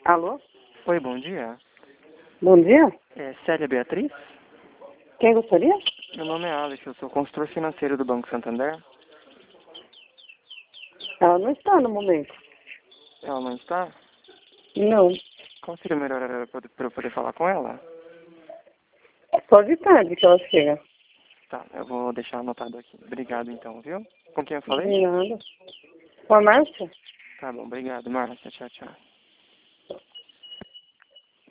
Alô? Oi, bom dia. Bom dia. É Célia Beatriz? Quem gostaria? Meu nome é Alex, eu sou consultor financeiro do Banco Santander. Ela não está no momento. Ela não está? Não. Qual seria o melhor horário para eu poder falar com ela? É só de tarde que ela chega. Tá, eu vou deixar anotado aqui. Obrigado então, viu? Com quem eu falei? De nada. Com a Márcia? Tá bom, obrigado, Márcia. Tchau, tchau.